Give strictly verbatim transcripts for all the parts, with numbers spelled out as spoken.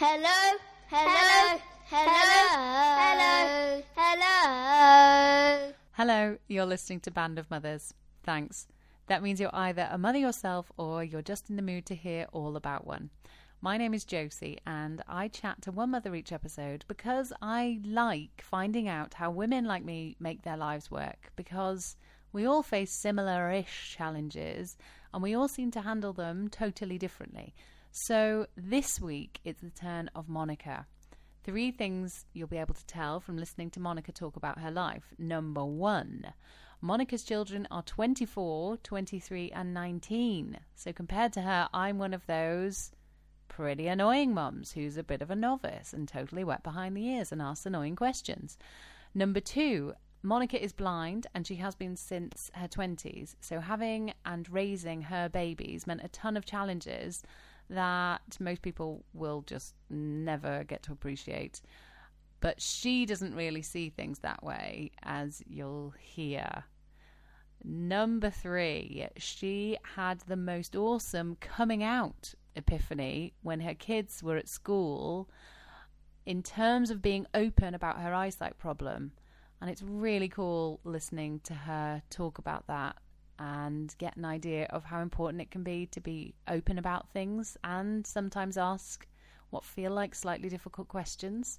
Hello, hello, hello, hello, hello. Hello, you're listening to Band of Mothers. Thanks. That means you're either a mother yourself or you're just in the mood to hear all about one. My name is Josie and I chat to one mother each episode because I like finding out how women like me make their lives work, because we all face similar-ish challenges and we all seem to handle them totally differently. So this week it's the turn of Monica. Three things you'll be able to tell from listening to Monica talk about her life. Number one, Monica's children are twenty-four, twenty-three and nineteen. So compared to her, I'm one of those pretty annoying mums who's a bit of a novice and totally wet behind the ears and asks annoying questions. Number two, Monica is blind and she has been since her twenties. So having and raising her babies meant a ton of challenges that most people will just never get to appreciate. But she doesn't really see things that way, as you'll hear. Number three, she had the most awesome coming out epiphany when her kids were at school in terms of being open about her eyesight problem. And it's really cool listening to her talk about that and get an idea of how important it can be to be open about things and sometimes ask what feel like slightly difficult questions.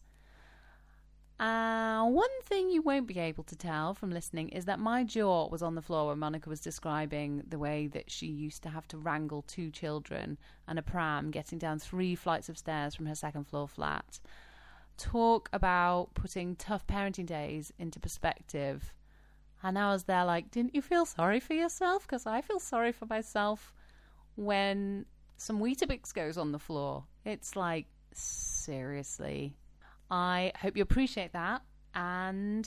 Uh, one thing you won't be able to tell from listening is that my jaw was on the floor when Monica was describing the way that she used to have to wrangle two children and a pram getting down three flights of stairs from her second floor flat. Talk about putting tough parenting days into perspective. And I was there like, didn't you feel sorry for yourself? Because I feel sorry for myself when some Weetabix goes on the floor. It's like, seriously. I hope you appreciate that and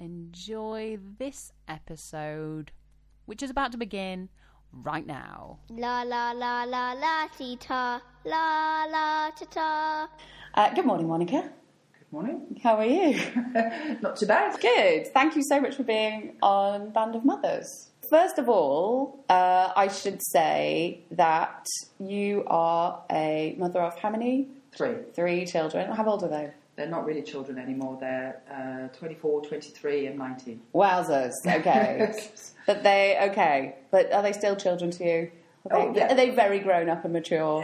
enjoy this episode, which is about to begin right now. La la la la la ti ta, la la ta ta. Uh, good morning, Monica. Morning. How are you? Not too bad. Good. Thank you so much for being on Band of Mothers. First of all, uh, I should say that you are a mother of how many? Three. Three children. How old are they? They're not really children anymore. They're uh, twenty-four, twenty-three and nineteen. Wowzers. Okay. But they, okay. But are they still children to you? Are they, oh, yeah. Are they very grown up and mature? No,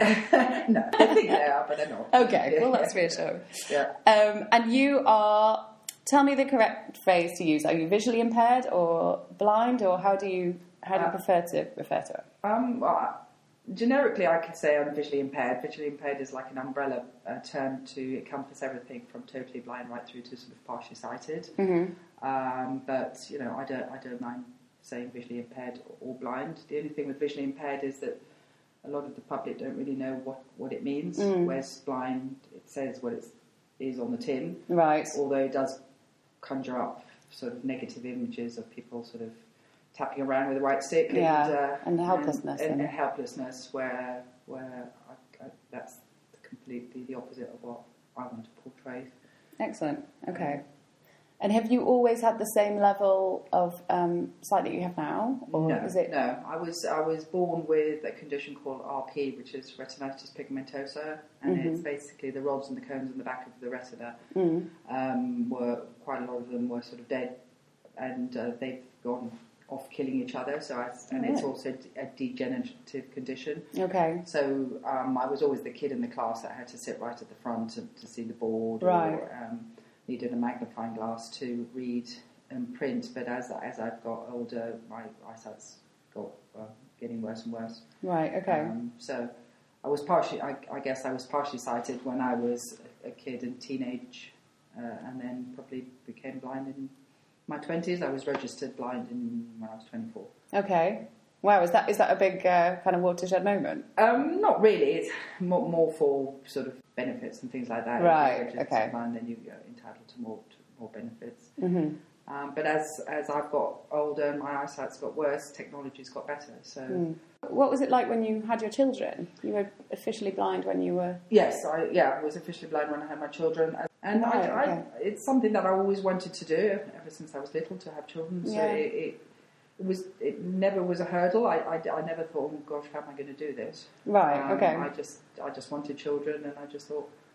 I think they are, but they're not. Okay, well that's reassuring. Yeah. Um, and you are, tell me the correct phrase to use. Are you visually impaired or blind, or how do you how do you uh, prefer to refer to it? Um, well, generically, I could say I'm visually impaired. Visually impaired is like an umbrella uh, term to encompass everything from totally blind right through to sort of partially sighted. Mm-hmm. Um, but you know, I don't I don't mind saying visually impaired or blind. The only thing with visually impaired is that a lot of the public don't really know what, what it means. Mm. Whereas blind, it says what it is on the tin. Right. Although it does conjure up sort of negative images of people sort of tapping around with a white stick. Yeah, and, uh, and helplessness. And, and, and helplessness where where I, I, that's completely the opposite of what I want to portray. Excellent. Okay. And have you always had the same level of um, sight that you have now, or no, is it? No, I was I was born with a condition called R P, which is retinitis pigmentosa, and mm-hmm. it's basically the rods and the cones in the back of the retina. Mm. Um, were quite a lot of them were sort of dead, and uh, they've gone off killing each other. So I, and oh, it's really? also a degenerative condition. Okay. So um, I was always the kid in the class that had to sit right at the front to, to see the board. Right. Or, um, needed a magnifying glass to read and print, but as as I've got older, my eyesight's got uh, getting worse and worse. Right. Okay. Um, so I was partially, I, I guess, I was partially sighted when I was a, a kid and teenage, uh, and then probably became blind in my twenties. I was registered blind in when I was twenty-four. Okay. Wow. Is that is that a big uh, kind of watershed moment? Um, not really. It's more, more for sort of benefits and things like that. Right. Okay. Blind, then you're entitled to more to more benefits. Mm-hmm. Um, but as as I've got older and my eyesight's got worse, technology's got better. So, mm. What was it like when you had your children? You were officially blind when you were. Yes, I yeah, I was officially blind when I had my children, and right, I, okay. I, it's something that I always wanted to do ever since I was little, to have children. So yeah. it, it It was. It never was a hurdle. I, I, I never thought, oh gosh, how am I going to do this? Right. Um, okay. I just I just wanted children, and I just thought,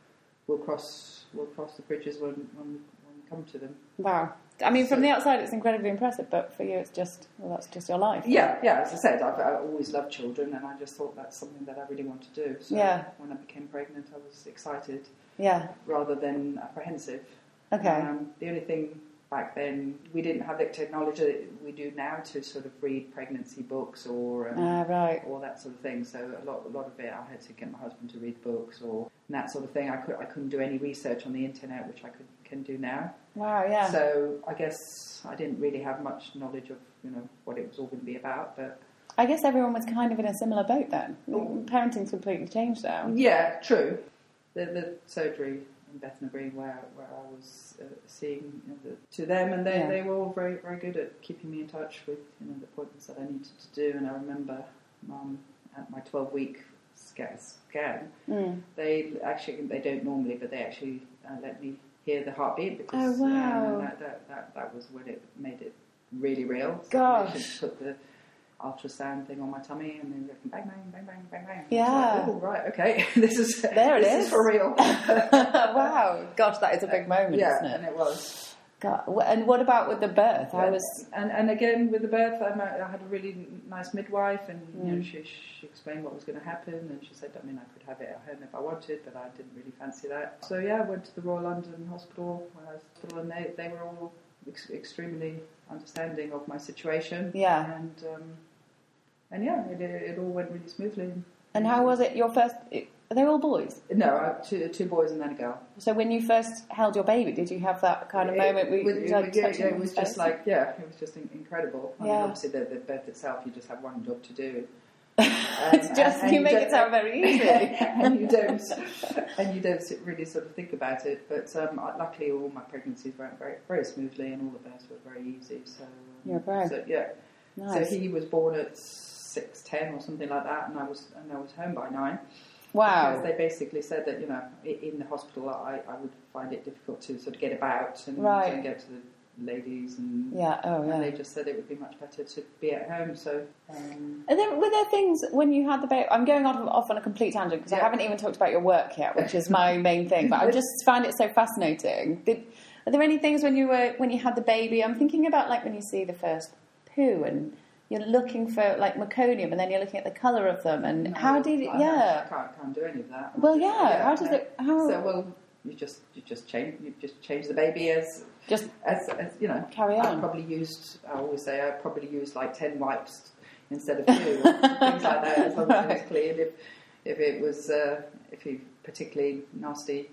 we'll cross we'll cross the bridges when when, when we come to them. Wow. I mean, from So- the outside, it's incredibly impressive, but for you, it's just, well, that's just your life. Yeah, yeah. As I said, I've, I've always loved children, and I just thought that's something that I really want to do. So Yeah. when I became pregnant, I was excited Yeah. rather than apprehensive. Okay. Um, the only thing back then, we didn't have the technology that we do now to sort of read pregnancy books or um, Ah, right. or that sort of thing. So a lot, a lot of it, I had to get my husband to read books or that sort of thing. I could, I couldn't do any research on the internet, which I could can do now. Wow, yeah. So I guess I didn't really have much knowledge of, you know, what it was all going to be about. But I guess everyone was kind of in a similar boat then. Parenting's completely changed now. yeah, true. The the surgery in Bethnal Green where where I was uh, seeing, you know, the, to them, and they, Yeah. they were all very very good at keeping me in touch with, you know, the appointments that I needed to do. And I remember Mum at my twelve week scan, scan Mm. they actually they don't normally, but they actually uh, let me hear the heartbeat because Oh, wow. um, that, that that that was when it made it really real. So Gosh. they just put the ultrasound thing on my tummy and then bang bang bang bang bang bang. Yeah. Like, oh right, okay, this is There it this is. for real. Wow. Gosh, that is a big moment, yeah, isn't and it? it was. God. wh- And what about with the birth? How was... And and again with the birth, um, I I had a really nice midwife, and you know, Mm. she she explained what was going to happen, and she said, I mean, I could have it at home if I wanted, but I didn't really fancy that. So yeah, I went to the Royal London Hospital when I was hospital, and they they were all ex- extremely understanding of my situation. Yeah. And um, and yeah, it, it all went really smoothly. And how was it, your first... Are they all boys? No, I had two two boys and then a girl. So when you first held your baby, did you have that kind of moment where It, you it, like it, yeah, touching yeah, it his was just face? like, yeah, it was just in- incredible. I mean, Yeah. obviously, the, the birth itself, you just have one job to do. It's And- just, and you make don't- it sound very easy. and you don't, and you don't sit- really sort of think about it. But um, I- luckily, all my pregnancies went very, very smoothly, and all the births were very easy. So, um, You're proud. So yeah, Nice. so he was born at six ten or something like that, and I was and I was home by nine. Wow. Because they basically said that, you know, i- in the hospital, I, I would find it difficult to sort of get about and, Right. and get to the ladies, and Yeah, oh yeah. and they just said it would be much better to be at home. So. Um, And then were there things when you had the baby? I'm going off, off on a complete tangent because I Yeah. haven't even talked about your work yet, which is my main thing. But I just find it so fascinating. Did, are there any things when you were when you had the baby? I'm thinking about like when you see the first poo and you're looking for like meconium, and then you're looking at the colour of them, and no, how did it? I, Yeah. I can't, can't do any of that. Well, yeah. How does no. it? How So well, you just you just change you just change the baby as just as, as you know. carry I on? probably used. I always say I probably used like ten wipes instead of two, or things like that. As long as it was Right. clean. If if it was uh, if he particularly nasty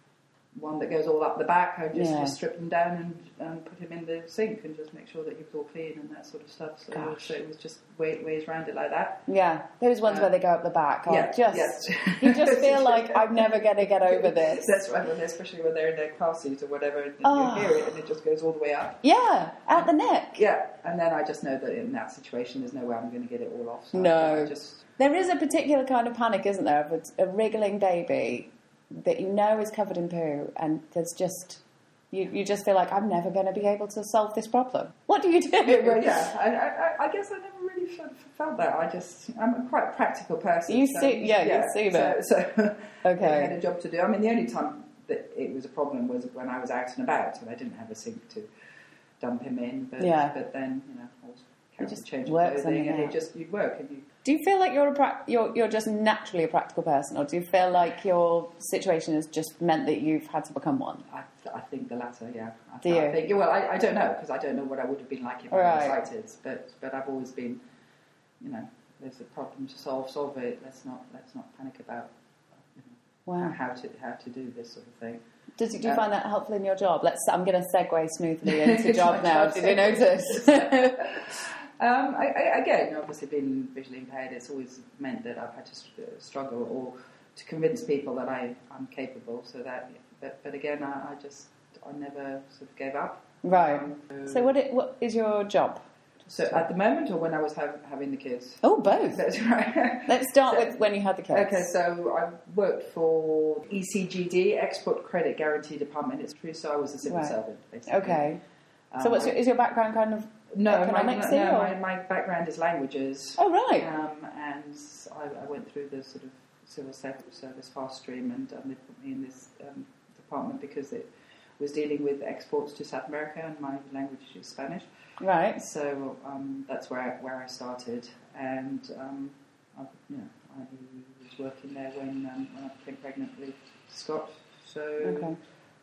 one that goes all up the back, I just, Yeah. just strip them down and, and put him in the sink and just make sure that he was all clean and that sort of stuff. So, Gosh. so it was just way, ways around it like that. Yeah, those ones Uh, where they go up the back. Oh, yeah, just yes. you just feel like I'm never going to get over this. That's right, when, especially when they're in their car seat or whatever, and Oh. you hear it and it just goes all the way up. Yeah, at the neck. Yeah, and then I just know that in that situation, there's no way I'm going to get it all off. So No. I just There is a particular kind of panic, isn't there, of a, a wriggling baby that you know is covered in poo, and there's just you, you just feel like I'm never going to be able to solve this problem. What do you do? well, yeah, I, I, I guess I never really f- felt that. I just I'm a quite practical person. You so, see- yeah, you see that. So, so Okay. I had a job to do. I mean, the only time that it was a problem was when I was out and about, and I didn't have a sink to dump him in. But Yeah. but then you know, I was carrying just the change work of clothing, something and out. it just you'd work and you. Do you feel like you're a pra- you're you're just naturally a practical person, or do you feel like your situation has just meant that you've had to become one? I, I think the latter, yeah. I, Do I you? think, well, I, I don't know, because I don't know what I would have been like if I Right. was sighted, but but I've always been, you know, there's a problem to solve, solve it. Let's not let's not panic about you know, Wow. how to how to do this sort of thing. Does, do you Uh, find that helpful in your job? Let's. I'm going to segue smoothly into It's job my now. job Did you segue. notice? Um, I, I, again, obviously being visually impaired, it's always meant that I've had to str- struggle or to convince people that I, I'm capable. So that, but, but again, I, I just I never sort of gave up. Right. Um, So what it, what is your job? So at the moment, or when I was have, having the kids? Oh, both. That's right. Let's start So- with when you had the kids. Okay, so I worked for E C G D, Export Credit Guarantee Department. It's true, so I was a civil Right. servant, basically. Okay. Um, So what's your, is your background kind of no, my, economics no, here, or- my, my background is languages. Oh, right. Um, and I, I went through the sort of civil service fast stream, and um, they put me in this um, because it was dealing with exports to South America, and my language is Spanish. Right. So um, that's where I, where I started, and um, I, you know, I was working there when um, when I became pregnant with Scott. So Okay.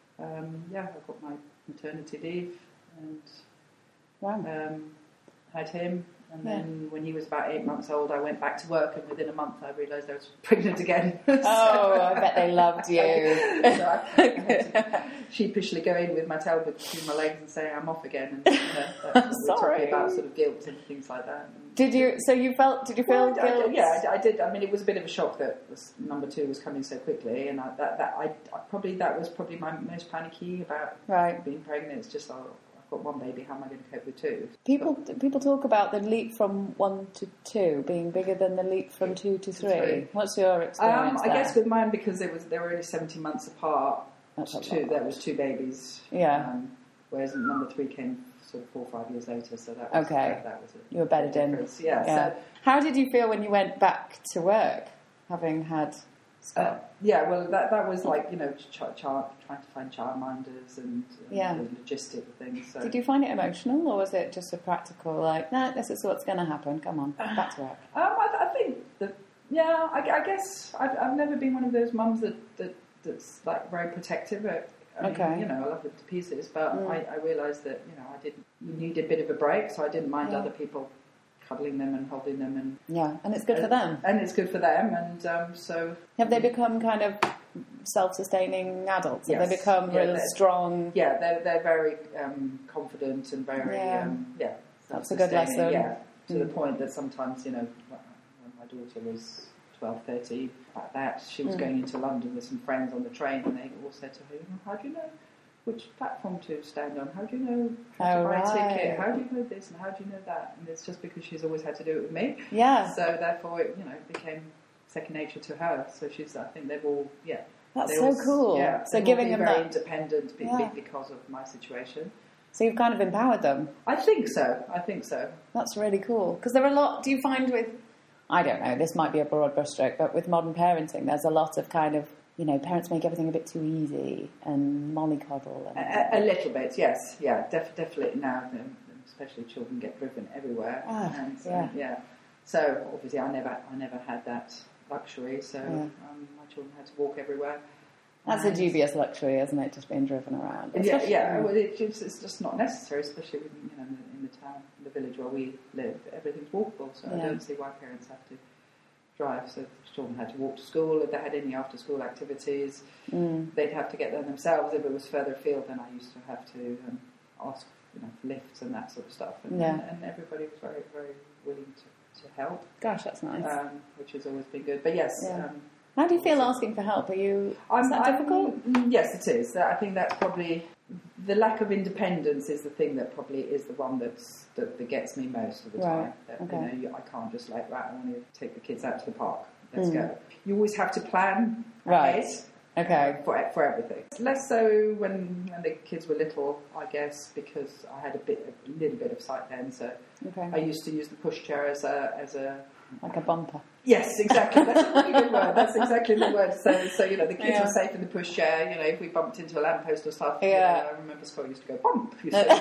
um, yeah, I got my maternity leave and Wow. um, had him. And Yeah. then when he was about eight months old, I went back to work, and within a month I realised I was pregnant again. So- Oh, I bet they loved you. so I, I had to sheepishly go in with my tail between my legs and say I'm off again. And, you know, that's what we're Sorry. talking about, sort of guilt and things like that. And Did you? So you felt? Did you feel well, I, I, guilt? yeah, I, I did. I mean, it was a bit of a shock that was, number two was coming so quickly, and I, that that I, I probably that was probably my most panicky about Right. being pregnant. It's just, oh, I've got one baby. How am I going to cope with two? People people talk about the leap from one to two being bigger than the leap from two to three. Three. What's your Um, experience I there? guess with mine, because it was they were only seventeen months apart. That's a Two, lot. there was two babies. Yeah. Um, whereas number three came sort of four or five years later. So that was, Okay. that, that was a You were bedded in. difference. Yeah. Yeah. So, How did you feel when you went back to work, having had Scott? Uh, yeah, well, that that was like, you know, ch- ch- trying to find childminders and, and Yeah. the logistic things. So. Did you find it emotional, or was it just a practical, like, no, this is what's going to happen, come on, back to work? Um, I, I think that, yeah, I, I guess I've, I've never been one of those mums that, that that's like very protective. I mean, Okay. you know, I love it to pieces, but Mm. I, I realised that, you know, I didn't, you need a bit of a break, so I didn't mind Yeah. other people cuddling them and holding them, and Yeah, and it's good for them. and it's good for them, and um, so Have they become kind of self-sustaining adults? Have Yes. they become Yeah, real they're- strong? yeah, they're they're very um, confident and very Yeah. um, yeah. That's a good self-sustaining, lesson. Yeah, to the Mm. point that sometimes, you know, when when my daughter was twelve, thirteen, like that, she was Mm. going into London with some friends on the train, and they all said to her, "How do you know which platform to stand on? How do you know how to Oh, buy a right. ticket? How do you know this and how do you know that?" And it's just because she's always had to do it with me. Yeah, So therefore, it, you know, it became second nature to her. So she's, I think they've all, yeah. that's they so all- cool. Yeah, So they've all giving been them very that, independent be- Yeah. be- because of my situation. so you've kind of empowered them. I think so. I think so. That's really cool. Because there are a lot, do you find with, I don't know, this might be a broad brushstroke, but with modern parenting, there's a lot of kind of, you know, parents make everything a bit too easy and mollycoddle. A, And, a, a little bit, yes, yeah, def- definitely now, um, especially children get driven everywhere. Ah, and, um, yeah. yeah. So obviously, I never, I never had that luxury. So Yeah. um, my children had to walk everywhere. that's a And- dubious luxury, isn't it? Just being driven around. Yeah, Especially- yeah. Well, it just, it's just not necessary, especially with, you know, in the, in the town, the village where we live. Everything's walkable, so Yeah. I don't see why parents have to drive. So if children had to walk to school. If they had any after-school activities, Mm. they'd have to get there themselves. If it was further afield, then I used to have to um, ask, you know, for lifts and that sort of stuff. And, Yeah. and, and everybody was very, very willing to, to help, Gosh, that's nice. um, which has always been good. But yes. Yeah. Um, How do you feel asking for help? Are you, is I'm, that I'm- difficult? mm, Yes, it is. I think that's probably the lack of independence is the thing that probably is the one that's that, that gets me most of the Right, time. That, okay. You know, you, I can't just like, right, I want to take the kids out to the park. Let's Mm. go. You always have to plan Right. ahead. Okay. For, for everything. Less so when, when the kids were little, I guess, because I had a bit, a little bit of sight then. So Okay. I used to use the pushchair as a, as a. Like a bumper. Yes, exactly. That's a really good word. That's exactly the word. So, so you know, the kids Yeah. were safe in the pushchair. You know, if we bumped into a lamppost or stuff, you Yeah. know, I remember Scott used to go bump. You see,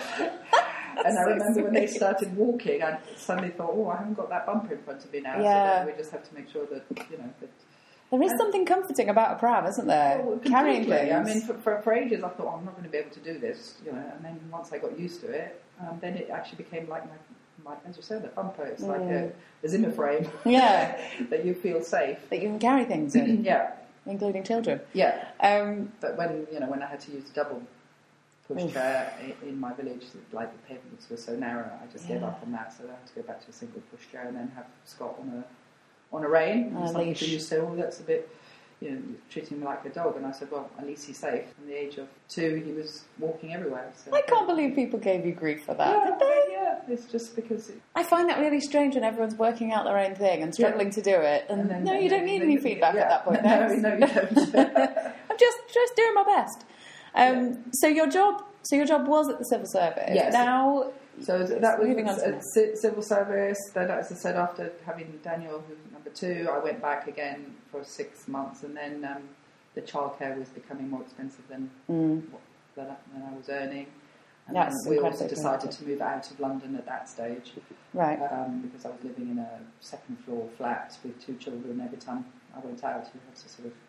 and I so remember when they sweet. started walking, I suddenly thought, oh, I haven't got that bumper in front of me now. Yeah. So then we just have to make sure that, you know, that. There is something comforting about a pram, isn't there? Well, Carrying completely. things. I mean, for, for, for ages I thought, oh, I'm not going to be able to do this, you know. And then once I got used to it, um, then it actually became like my, my as you said, a bumper. It's like a, a Zimmer frame. Yeah. that you feel safe. that you can carry things in, Yeah, including children. yeah. Um, But when you know when I had to use a double Oof. pushchair in, in my village, like the pavements were so narrow, I just gave Yeah. up on that. So I had to go back to a single pushchair and then have Scott on a on a rein. On a And some leash. people used to say, "Oh, that's a bit." You know, treating him like a dog, and I said, well, at least he's safe. From the age of two, he was walking everywhere. So I can't believe people gave you grief for that, Yeah, did they? yeah, it's just because. It, I find that really strange when everyone's working out their own thing and struggling Yeah. to do it. And, and then- no, and you don't then- need then any you- feedback yeah. at that point. No, thanks. no, you don't. I'm just just doing my best. Um, So your job, so your job was at the civil service. Yes. Now, So that was Moving on to a that. ci- civil service. Then, as I said, after having Daniel, who's number two, I went back again for six months, and then um, the childcare was becoming more expensive than Mm. what than, I- than I was earning. And That's then we also incredibly decided to move out of London at that stage, Right. um, because I was living in a second floor flat with two children. Every time I went out, you had to sort of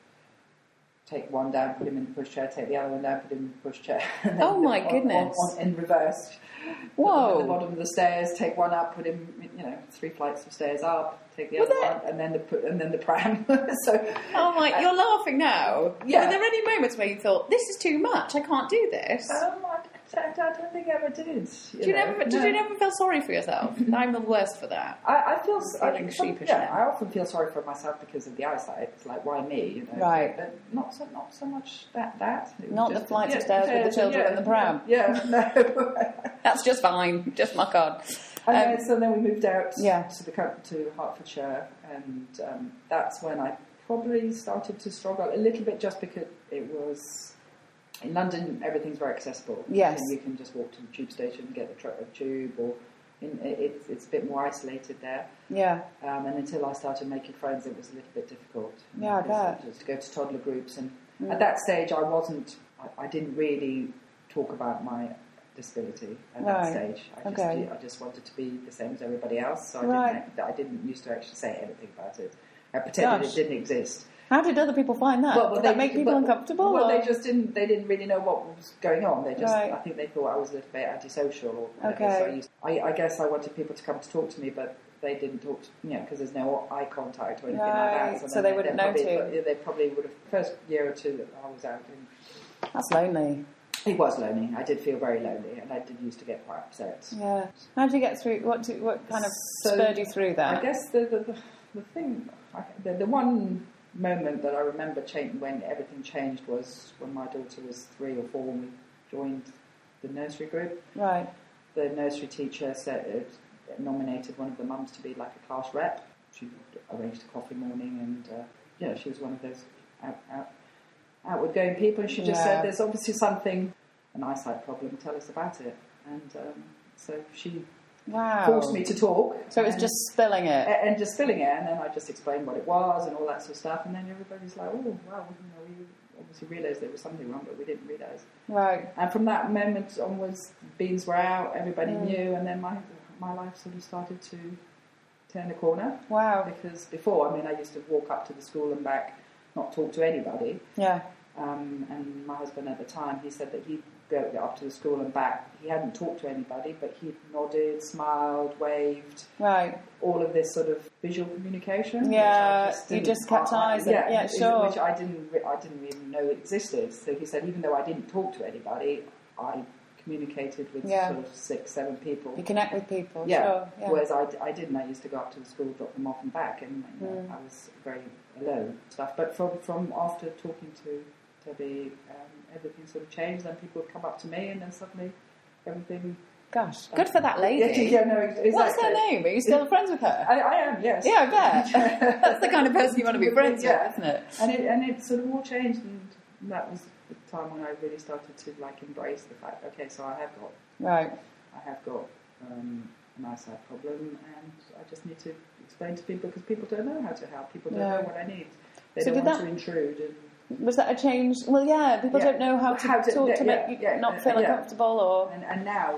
take one down, put him in the pushchair, take the other one down, put him in the pushchair. and then Oh, my on- goodness. On, on, in reverse. Put Whoa. him at the bottom of the stairs, take one up, put him, you know, three flights of stairs up, take the Was other it? one, and then the pu- and then the pram. so Oh my! You're laughing now. Yeah. Were there any moments where you thought, "This is too much. I can't do this"? um, I, I, I don't think I ever did. You Did you know. never? Did No. you never feel sorry for yourself? I'm the worst for that. I, I feel I, Feeling some- sheepish Yeah, now. I often feel sorry for myself because of the eyesight. It's like, why me? You know, Right. But not so, not so much that. That It was Not the just- flights of yeah, stairs with the yeah, children yeah, and the pram. Yeah, no. That's just fine. Just muck on. and Um, then, so then we moved out yeah. to the coun- to Hertfordshire, and um, that's when I probably started to struggle a little bit, just because it was. In London, everything's very accessible. Yes. And you can just walk to the tube station and get a, tr- a tube, or in, it, it's a bit more isolated there. Yeah. Um, and until I started making friends, it was a little bit difficult. Yeah, I Because bet. Just to go to toddler groups, and Mm. at that stage, I wasn't. I, I didn't really talk about my disability at Right. that stage. I just, Okay. I just wanted to be the same as everybody else. So I Right. didn't. I didn't used to actually say anything about it. I pretended Gosh. it didn't exist. How did other people find that? Well, well, did they- that make people well, uncomfortable? Well, or? they just didn't. They didn't really know what was going on. They just. Right. I think they thought I was a little bit antisocial or whatever. Okay. So I, used, I, I guess I wanted people to come to talk to me, but they didn't talk. To, you know, because there's no eye contact or anything Right, like that. so then they wouldn't know probably, to. They probably would have. First year or two that I was out in. That's lonely. It was lonely. I did feel very lonely, and I did used to get quite upset. Yeah. How did you get through? What? Do, what kind of So, spurred you through that? I guess the the, the, the thing, I, the, the one moment that I remember change, when everything changed was when my daughter was three or four and we joined the nursery group. Right. The nursery teacher said, uh, nominated one of the mums to be like a class rep. She arranged a coffee morning, and uh, yeah, she was one of those out, out, outward going people. And she just Yeah. said, "There's obviously something, an eyesight problem. Tell us about it." And um, so she Wow. forced me to talk. So it was and- just spilling it. a- and just filling it, and then I just explained what it was and all that sort of stuff, and then everybody's like, "Oh, wow, you know, we obviously realised there was something wrong, but we didn't realise." Right. And from that moment onwards, beans were out, everybody Mm. knew, and then my my life sort of started to turn the corner. Wow. Because before, I mean, I used to walk up to the school and back, not talk to anybody. Yeah. Um, and my husband at the time, he said that he'd go up to the school and back. He hadn't talked to anybody, but he nodded, smiled, waved. Right. All of this sort of visual communication. which Yeah, I just you didn't- just kept I- I- eyes and- yeah, which- sure. Which I didn't, re- I didn't even know existed. So he said, even though I didn't talk to anybody, I communicated with Yeah. sort of six, seven people. You connect with people. Yeah. Sure. Yeah. Whereas I, I didn't. I used to go up to the school, drop them off and back, and you know, Mm. I was very alone stuff. But from from after talking to Debbie, um, everything sort of changed. Then people would come up to me, and then suddenly everything. Gosh, good for that lady. Yeah, yeah, no, exactly. What's her name? Are you still friends with her? I, I am, yes. Yeah, I bet. That's the kind of person you want to be friends Yeah. with, isn't it? And it and it sort of all changed, and that was the time when I really started to like embrace the fact. Okay, so I have got, Right. I have got um, an eyesight problem, and I just need to explain to people because people don't know how to help. People don't No. know what I need. They So don't did want that- to intrude. And, Was that a change? Well, yeah, people Yeah. don't know how to How to- talk yeah, to yeah, make you yeah, not uh, feel yeah. uncomfortable or... and, and now,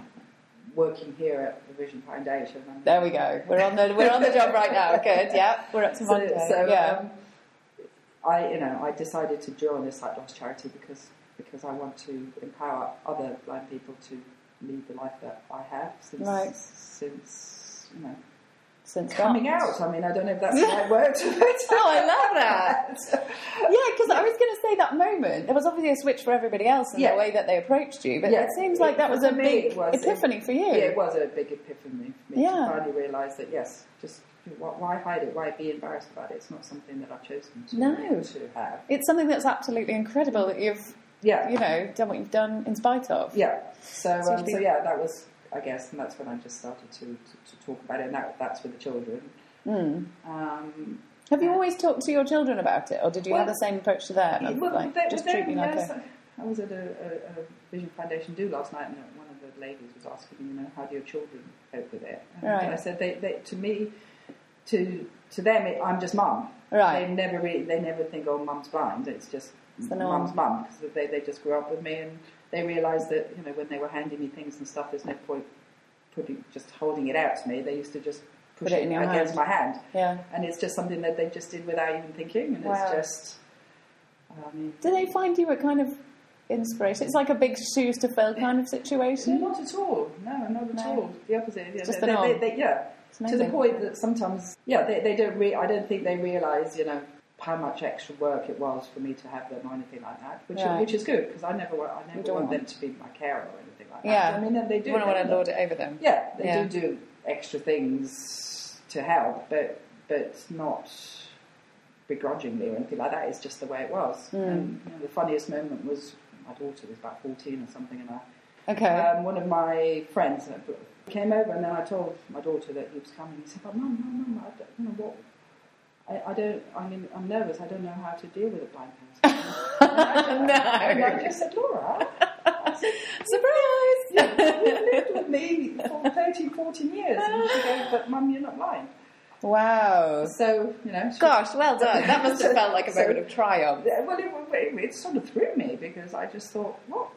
working here at the Vision Foundation. I'm There we go. We're on the we're on the job right now. Good. Yeah. We're up to So, Monday. so yeah. um, I, you know, I decided to join this sight loss charity because because I want to empower other blind people to lead the life that I have since Right. since you know Since coming that. out. I mean, I don't know if that's the right word. Oh, I love that. Yeah, because I was going to say that moment. There was obviously a switch for everybody else in Yeah. the way that they approached you, but Yeah. it seems like that It- was a for me, big it was- epiphany for you. Yeah, it was a big epiphany for me Yeah. to finally realise that yes, just wh- why hide it? Why be embarrassed about it? It's not something that I've chosen to, No. to have. It's something that's absolutely incredible that you've, Yeah, you know, done what you've done in spite of. yeah. So, So um, to be- so yeah, that was, I guess, and that's when I just started to, to, to talk about it. And that, that's with the children. Mm. Um, Have you always talked to your children about it, or did you Well, have the same approach to them? Of, well, like, they- just they- treat me like yes, a... I was at a, a, a Vision Foundation do last night, and one of the ladies was asking, you know, how do your children cope with it? And Right. I said, they, they, to me, to to them, it, I'm just mum. Right. They never really, they never think, oh, mum's blind. It's just It's the mum's norm. mum, because they they just grew up with me, and they realised that, you know, when they were handing me things and stuff, there's no point putting just holding it out to me. They used to just push Put it it, in your against hand. my hand, Yeah. and it's just something that they just did without even thinking, and Wow. it's just. I mean, Do they find you a kind of inspiration? It's like a big shoes to fill kind of situation. Not at all. No, not at No. all. The opposite. Yeah, just they, the norm. they, they, yeah. It's To amazing. the point that sometimes, yeah, they, they don't. Re- I don't think they realise, you know, how much extra work it was for me to have them or anything like that. Which Right. which is good, because I never want, I You never don't want want- them to be my carer or anything like that. Yeah. I mean, they do. You wouldn't want to they- lord it over them. Yeah, they Yeah. do do extra things to help, but but not begrudgingly or anything like that. It's just the way it was. Mm. And you know, the funniest moment was my daughter was about fourteen or something, and I. Okay. Um, one of my friends came over, and then I told my daughter that he was coming. He said, "Oh, mum, mum, mum, I don't, you know what? I, I don't. I mean, I'm nervous. I don't know how to deal with a blind person." No. And I just said, "Laura, I said, Surprise! yeah, you've lived with me for thirteen, fourteen years." And she goes, "But mum, you're not blind." Wow. So you know, she, Gosh, well done. That must have felt like a So- moment of triumph. Yeah, well, it, it, it sort of threw me, because I just thought, what?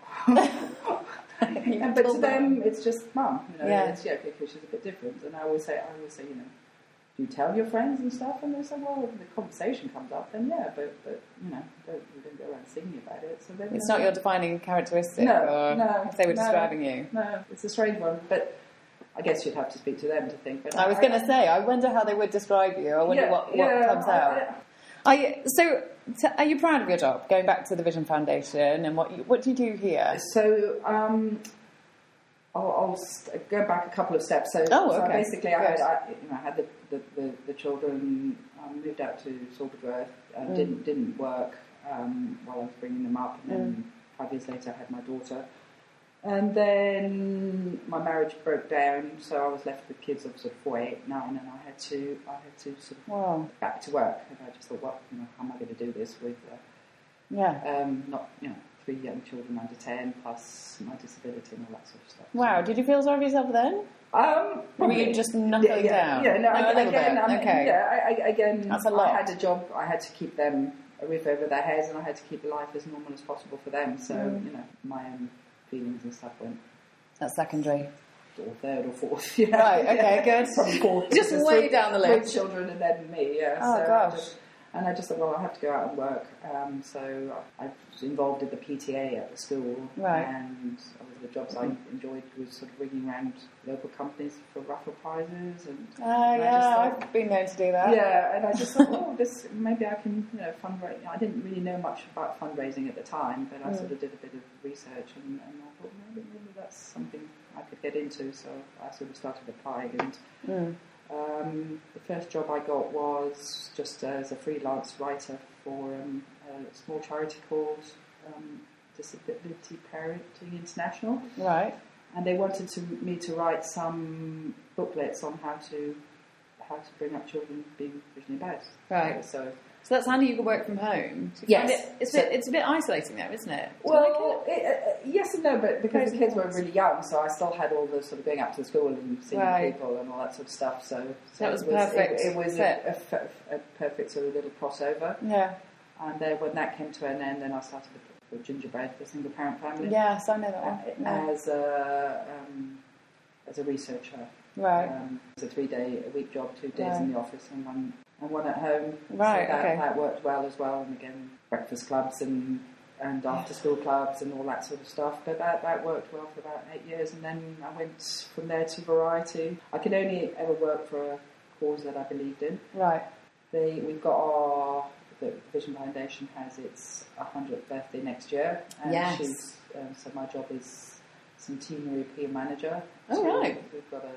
You And, but to told them, it's just mum. You know, Yeah. it's yeah, because she's a bit different. And I always say, I always say, you know, do you tell your friends and stuff? And they say, well, if the conversation comes up, then yeah, but but you know, don't, you don't go around singing about it. So then, It's not your defining characteristic, No, or no, if they were no. describing you. No, it's a strange one, but I guess you'd have to speak to them to think. But I was going to say, I wonder how they would describe you. I wonder yeah, what, what yeah, comes I- out. I- Are you, so, t- are you proud of your job? Going back to the Vision Foundation, and what you, what do you do here? So um, I'll, I'll st- go back a couple of steps. So, Oh, so okay. basically, I had, Good. I, you know, I had the, the, the, the children, um, moved out to Salfordworth, uh, Mm. didn't didn't work um, while I was bringing them up, and then Mm. five years later, I had my daughter. And then my marriage broke down, so I was left with kids of sort of four, eight, nine, and I had to, I had to sort of Wow. back to work. And I just thought, well, you know, how am I going to do this with, uh, Yeah. um, not, you know, three young children under ten, plus my disability and all that sort of stuff. Wow. Did you feel sorry for yourself then? Um, Or were probably- you just knuckling yeah, yeah, down? Yeah, no, Oh, a I- little again, bit. I mean, Okay. yeah, I, I, again, That's a lot. I had a job. I had to keep them a roof over their heads, and I had to keep life as normal as possible for them. So, Mm. you know, my own feelings and stuff went That's secondary. or third or fourth. You know? Right, okay, good. Probably fourth. Just because way with- down the with list. children and then me. Yeah. Oh, so I gosh. just- and I just thought, well, I have to go out and work. Um, so I was involved in the P T A at the school, Right. and one of the jobs I enjoyed was sort of ringing around local companies for raffle prizes, and Uh, And I yeah, just thought- I've been known to do that. yeah, and I just thought, oh, this maybe I can, you know, fundraise. I didn't really know much about fundraising at the time, but I Mm. sort of did a bit of research, and, and I thought maybe, maybe that's something I could get into. So I sort of started applying, and Mm. um, the first job I got was just as a freelance writer for um, a small charity called um, Disability Parenting International. Right. And they wanted to, me to write some booklets on how to how to bring up children being visually impaired. Right. So, So that's handy. You can work from home. So you Yes. find It, it's, So- a bit, it's a bit isolating, though, isn't it? Do you well, like it? it, uh, yes and no, but because Pros the and kids were cons. really young, so I still had all the sort of going up to the school and seeing Right. people and all that sort of stuff. So, so That was it perfect It, it was a, fit. a, f- a perfect sort of little crossover. Yeah. And then when that came to an end, then I started with Gingerbread, the single parent family, Yes, I know that uh, one. Yeah. as a um, as a researcher. Right. Um, it's a three-day a week job, two days Right. in the office and one and one at home. Right, So that, okay. that worked well as well. And again, breakfast clubs and and after-school clubs and all that sort of stuff. But that, that worked well for about eight years. And then I went from there to Variety. I could only ever work for a cause that I believed in. Right. They, we've got our, the Vision Foundation has its one hundredth birthday next year. And Yes. she's, um, so my job is Centenary Peer Manager. Oh, So right. We've got a,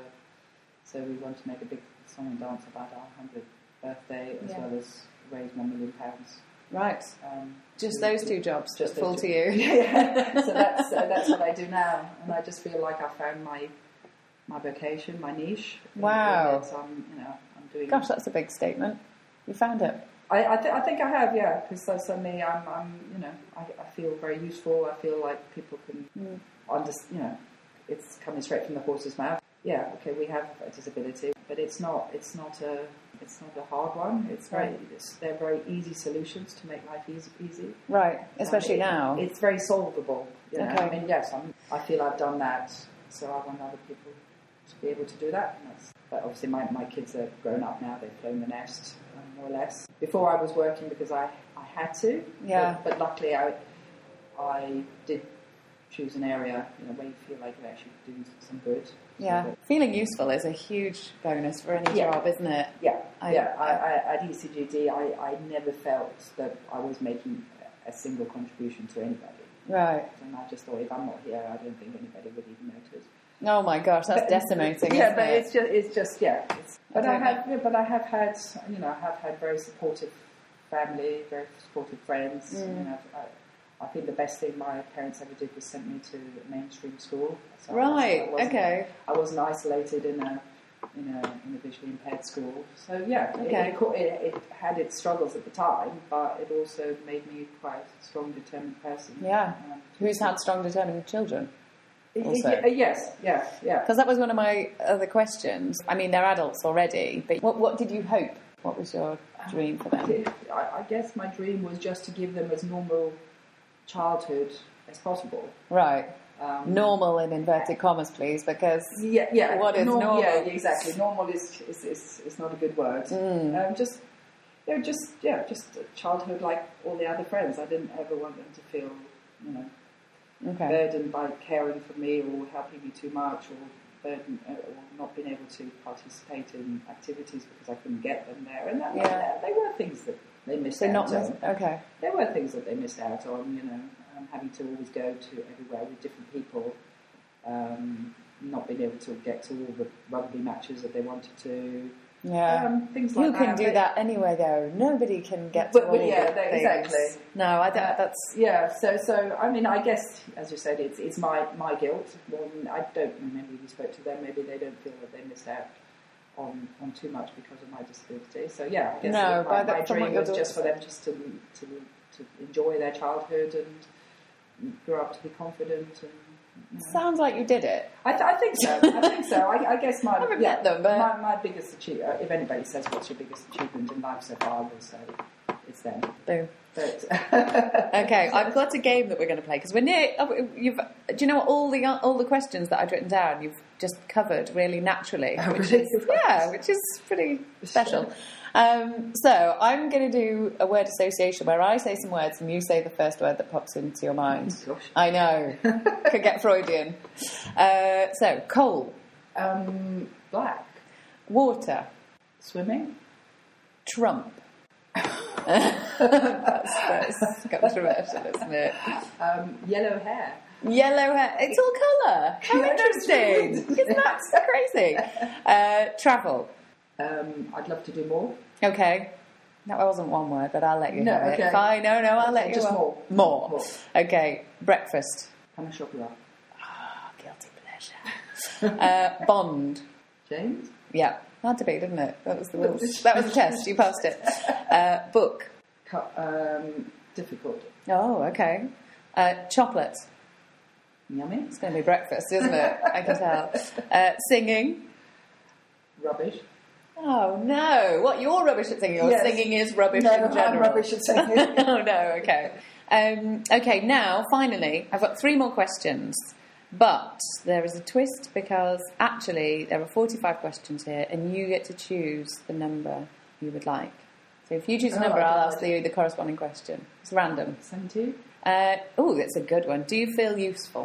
so we want to make a big song and dance about our one hundredth birthday, as Yeah. well as raise one million pounds. Right. Um, Just to- those two jobs, just just full those to two. you. yeah. So that's uh, that's what I do now, and I just feel like I found my my vocation, my niche. Wow. And, um, you know, I'm doing. Gosh, that's a big statement. You found it. I I, th- I think I have, yeah, because suddenly I'm, I'm, you know, I, I feel very useful. I feel like people can Mm. understand, you know, it's coming straight from the horse's mouth. Yeah, okay, we have a disability, but it's not, it's not a it's not a hard one. It's very, right. it's, they're very easy solutions to make life easy. easy. Right, especially um, it, now. It's very solvable. You know? Okay. I mean, yes, I'm, I feel I've done that, so I want other people to be able to do that. And that's, but obviously, my, my kids are grown up now. They've flown the nest, um, more or less. Before I was working because I, I had to. Yeah. But, but luckily, I I did choose an area, you know, where you feel like you're actually doing some good. Yeah, so feeling useful is a huge bonus for any yeah. job, isn't it? Yeah, I, yeah. I, I, at E C G D, I, I never felt that I was making a single contribution to anybody. Right. And I just thought, if I'm not here, I don't think anybody would even notice. Oh my gosh, that's but, decimating. Yeah, isn't but it? it's just, it's just, yeah. It's, but I I have, yeah, but I have had, you know, I have had very supportive family, very supportive friends. Mm. You know, I, I think the best thing my parents ever did was send me to a mainstream school. So right. I okay. I wasn't isolated in a in a in a visually impaired school. So yeah, okay. it, it, it had its struggles at the time, but it also made me quite a strong, determined person. Yeah. Um, Who's had strong, determined children? Also. Uh, yes. Yeah. Yeah. Because that was one of my other questions. I mean, they're adults already, but what what did you hope? What was your dream for them? I, I guess my dream was just to give them as normal childhood as possible. Right. Um, normal in inverted commas, please, because yeah, yeah. what is normal? normal? Yeah, exactly. Normal is is, is, is not a good word. Mm. Um, just, you know, just yeah, just childhood like all the other friends. I didn't ever want them to feel, you know, okay. burdened by caring for me or helping me too much, or burden uh, or not being able to participate in activities because I couldn't get them there. And that, yeah. they were things that they missed so out not on. Okay. There were things that they missed out on, you know, um, having to always go to everywhere with different people, um, not being able to get to all the rugby matches that they wanted to. Yeah. Um, things like Who that. can do they, that anyway, though? Nobody can get but, to but all yeah, the they, things. exactly. No, I don't. Uh, that's yeah. So, so I mean, I guess, as you said, it's it's my my guilt. Well, I don't remember we spoke to them. Maybe they don't feel that they missed out on on too much because of my disability. So yeah, I guess no, it, my, the, my dream was just for said. them just to to to enjoy their childhood and grow up to be confident. And you know. Sounds like you did it. I, th- I think so. I think so. I, I guess my I haven't yeah, met them, but my, my biggest achievement. If anybody says what's your biggest achievement in life so far, I will say it's them. Boom. But okay, I've got a game that we're going to play because we're near. You've, do you know what? All the all the questions that I've written down, you've just covered really naturally, oh, which really? is yeah, which is pretty special. Um, so I'm going to do a word association where I say some words and you say the first word that pops into your mind. Oh, gosh. I know, could get Freudian. Uh, so coal, um, black, water, swimming, Trump. that's, that's controversial, isn't it? um, yellow hair. Yellow hair. It's all colour. How Yeah, interesting. Isn't that crazy? Uh, travel. Um, I'd love to do more. Okay. That wasn't one word, but I'll let you No, have okay. it. Fine. No, no, I'll let you Just have more. More. More. Okay. Breakfast. Pain au chocolat. Oh, guilty pleasure. uh, Bond. James? Yeah. Had to be, didn't it? That was the rules. That was the test. You passed it. Uh, book. Cu- um, difficult. Oh, okay. Uh, chocolate. Yummy. It's going to be breakfast, isn't it? I can tell. Uh, singing. Rubbish. Oh no! What, you're rubbish at singing, or Yes. singing is rubbish No, in general? I'm rubbish at singing. Oh no, okay. Um, okay, now, finally, I've got three more questions. But there is a twist because actually there are forty-five questions here and you get to choose the number you would like. So if you choose a Oh, number, I I'll did. ask you the corresponding question. It's random. seventy? Uh, oh, that's a good one. Do you feel useful?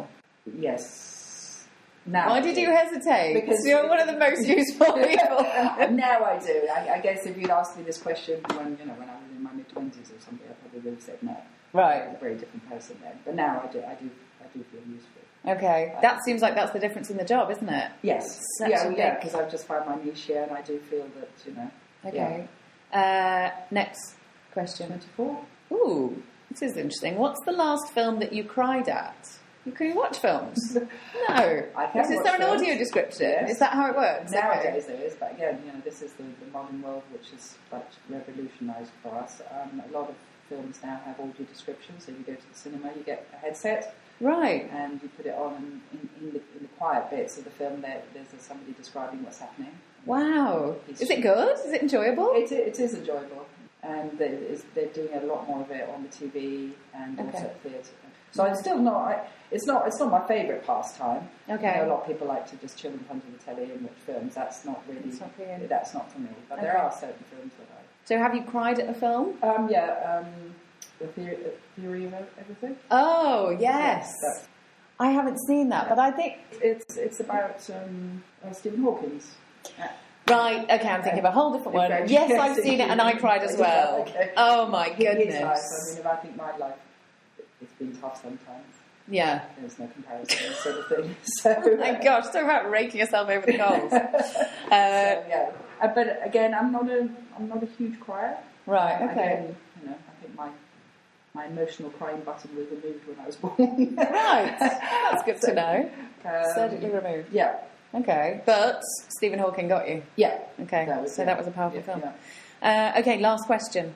Yes. Now Why I did do. you hesitate? Because you're one of the most useful people. Now I do. I, I guess if you'd asked me this question when you know when I was in my mid twenties or something, I probably would have said no. Right. I was a very different person then. But now I do. I do. I do feel useful. Okay, that seems like that's the difference in the job, isn't it? Yes. Such yeah. a Yeah. big- Because I've just found my niche here, and I do feel that you know. Okay. Uh, next question. Twenty-four. Ooh, this is interesting. What's the last film that you cried at? You can you watch films? No. I can Is watch there an films. audio description? Yes. Is that how it works? Nowadays there is, but again, you know, this is the, the modern world which is but revolutionised for us. Um, a lot of films now have audio description, so you go to the cinema, you get a headset, Right. and you put it on, and in, in, the, in the quiet bits of the film, there, there's somebody describing what's happening. Wow. Is it good? Is it enjoyable? It, it is enjoyable. And they, it's, they're doing a lot more of it on the T V and Okay. also at theatre. So it's still not. I, it's not. It's not my favourite pastime. Okay. You know, a lot of people like to just chill in front of the telly and watch films. That's not really. That's not for you. That's not for me. But Okay. there are certain films that I. So have you cried at a film? Um. Yeah. Um. The theory, uh, theory of everything. Oh, yes. That's, I haven't seen that, but I think... it's it's about um, uh, Stephen Hawking's. Uh, Right, okay, I'm thinking of a whole different one. Okay. Yes, I've seen it and I cried as well. Okay. Oh my His life, goodness. I mean, if I think my life, it's been tough sometimes. Yeah. There's no comparison, sort of thing. So, My gosh, talk about raking yourself over the coals. Uh, so, yeah. Uh, but again, I'm not a, I'm not a huge crier. right, Uh, okay. Again, you know, I think my, my emotional crying button was removed when I was born. Right, that's good to know. Um, Surgically removed. Yeah, Okay, but Stephen Hawking got you. yeah. Okay, That was- so yeah. that was a powerful Yeah, film. yeah. Uh, okay, last question.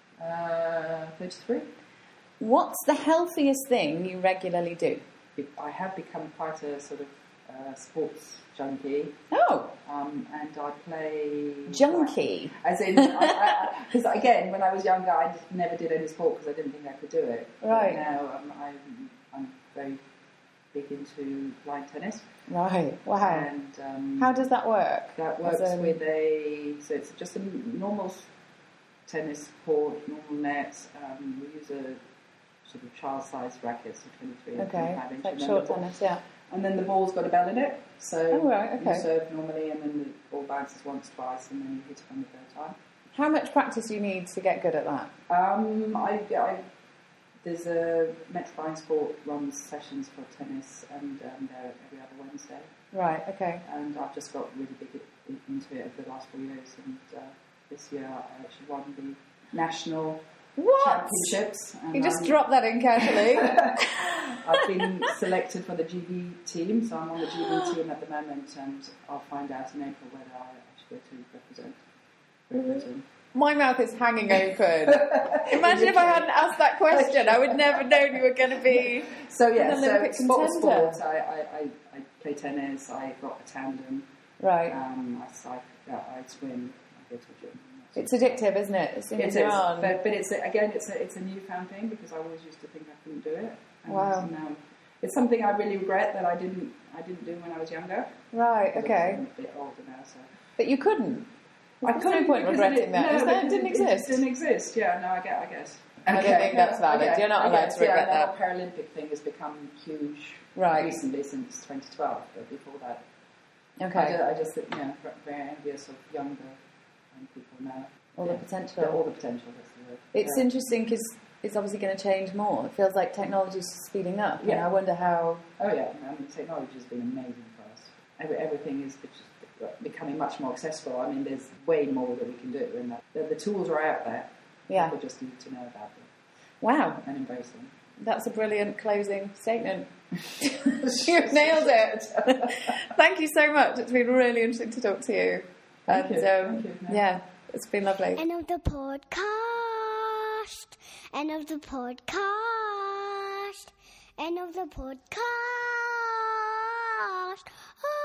Uh, thirty-three. What's the healthiest thing you regularly do? I have become quite a sort of uh, sports junkie, Oh, um, and I play junkie. As in, because again, when I was younger, I just never did any sport because I didn't think I could do it. Right. But now um, I'm, I'm very big into line tennis, Right, wow. and um, How does that work? that As works in- with a so it's just a normal tennis court, normal nets. Um, we use a sort of child-sized racket, so twenty-three and Okay, twenty-five inch, like and then short the ball- tennis, yeah. and then the ball's got a bell in it, so Oh, right, okay. you serve normally, and then the ball bounces once, twice, and then you hit it on the third time. How much practice do you need to get good at that? Um, I, I, there's a Metroline Sport runs sessions for tennis, and um, they're every other Wednesday. Right, okay. And I've just got really big i- into it over the last four years, and uh, this year I actually won the national What? championships. And You just I'm- dropped that in casually. I've been selected for the G B team, so I'm on the G B team at the moment, and I'll find out in April whether I actually go to represent. represent. My mouth is hanging open. Imagine if I hadn't asked that question. I would never known you were going to be So yeah, an so Olympic sport, contender. sport. I, I, I, I play tennis. I got a tandem. Right. Um, I cycle. Uh, I swim. I go to the gym. It's addictive, isn't it? As soon It as is, you're on. but, but it's a, again, it's a it's a newfound thing because I always used to think I couldn't do it. And Wow. Now it's something I really regret that I didn't I didn't do when I was younger. Right, Because okay. I'm a bit older now, so. But you couldn't. I There's no couldn't point because regretting it, that. No, Is that- because it didn't it, exist. It didn't exist. Yeah, no, I get. I guess. I don't think that's valid. Okay, You're not I allowed guess, to regret yeah, that. The whole Paralympic thing has become huge Right. recently since twenty twelve, but before that, I Okay. just, I just think, you know, very envious of younger um, people now. All the Yeah. potential. Yeah, all the potential. That's the word. It's Yeah. interesting because it's obviously going to change more. It feels like technology's speeding up. Yeah. Yeah. I wonder how... Oh yeah, I mean, technology has been amazing for us. Every, everything is becoming much more accessible. I mean, there's way more that we can do, and that, the, the tools are out there. Yeah. People just need to know about them Wow. and embrace them. That's a brilliant closing statement. You've nailed it. Thank you so much. It's been really interesting to talk to you. Thank and you. Um, Thank you. No. yeah, it's been lovely. End of the podcast. End of the podcast. End of the podcast.